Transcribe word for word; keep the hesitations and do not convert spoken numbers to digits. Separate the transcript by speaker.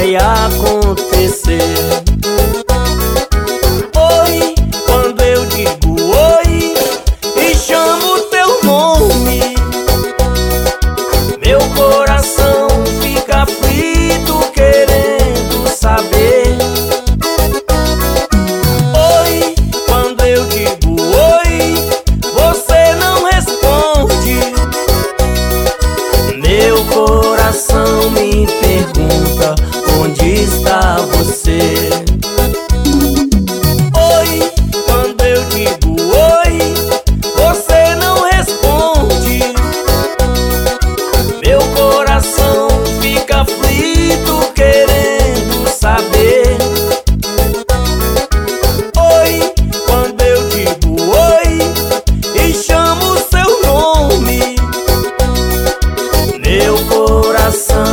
Speaker 1: vai acontecer. Oi, quando eu digo oi e chamo teu nome, meu coração fica aflito querendo saber. Oi, quando eu digo oi, você não responde. Meu coração me pergunta: onde está você? Oi, quando eu digo oi, você não responde. Meu coração fica aflito querendo saber. Oi, quando eu digo oi e chamo seu nome, meu coração